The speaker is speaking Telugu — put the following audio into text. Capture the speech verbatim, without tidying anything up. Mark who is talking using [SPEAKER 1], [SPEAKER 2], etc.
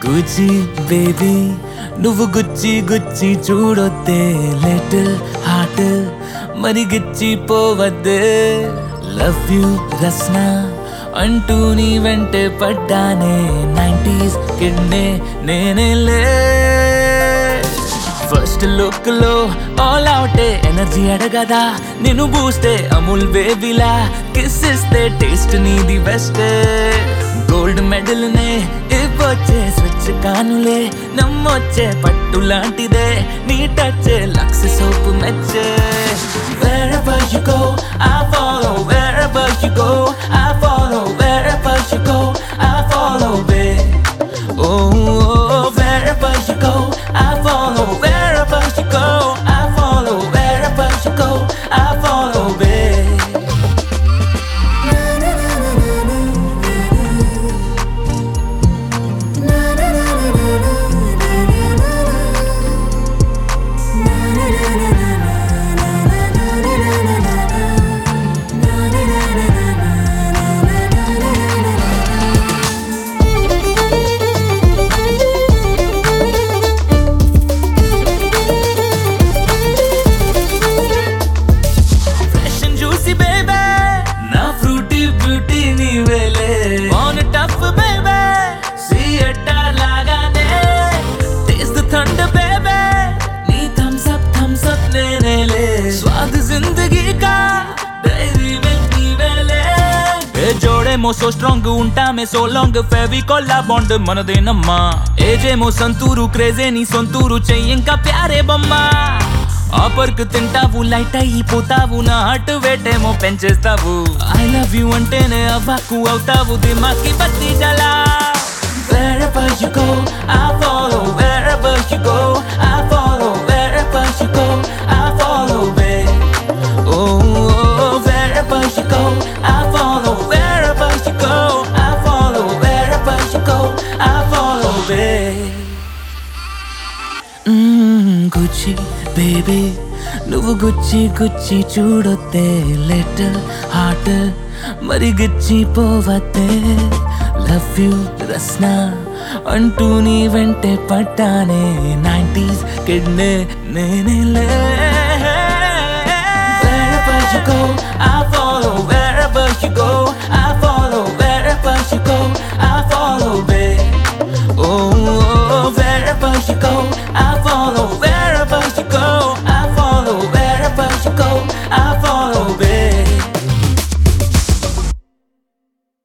[SPEAKER 1] గుచ్చి బేబీ నువ్వు గుచ్చి గుచ్చి చూడొద్దే లిటిల్ హార్ట్ మరి గిచ్చి పోవద్దే లవ్ యూ రస్నా అంటూ నీ వెంటే పడ్డానే నైంటీస్ కిడ్నే నేనేలే ఫస్ట్ లుక్ లో ఆల్ అవుటే ఎనర్జీ అడగదా నేను బూస్టే అమూల్ బేబీలా కిస్ ఇస్తే టేస్ట్ నీది బెస్టే గోల్డ్ మెడల్ నే ఇవ్వొచ్చే స్విచ్ కానులే నమ్మొచ్చే పట్టు లాంటిదే నీ టచ్చే లక్స్ సోపు మెచ్చే Wherever you go, I follow. Wherever you go, I follow. Wherever you go, I follow, babe. Oh, oh, wherever you go, I follow. Wherever you go, I follow. Wherever you go, I follow, babe. So strong ఉంటామే సో లాంగ్ ఫెవికాల్ లా బాండ్ మనదేనమ్మా ఏజేమో సంతూరు క్రేజే నీ సొంతూరు చెయ్యింకా ప్యారే బొమ్మ ఆపర్క్ తింటావు లైట్ అయిపోతావు నా హార్ట్ వేటేమో పెంచేస్తావు ఐ లవ్ యూ అంటేనే అవ్వకు అవుతావు దిమాకి బత్తి జలా Wherever you go, I follow. Wherever you go, I follow. Wherever you go, I follow, babe. Oh, oh, wherever you go, I follow. Wherever you go, I follow. Wherever you go, I follow, babe. Mm, Gucci, baby. నువ్వు గుచ్చి గుచ్చి చూడొద్దే లిటిల్ హార్ట్ మరి గిచ్చి పోవద్దే లవ్ యూ రస్నా అంటూ నీ వెంటే పడ్డానే నైంటీస్ కిడ్నే నేనేలే Wherever you go, I follow. Wherever you go,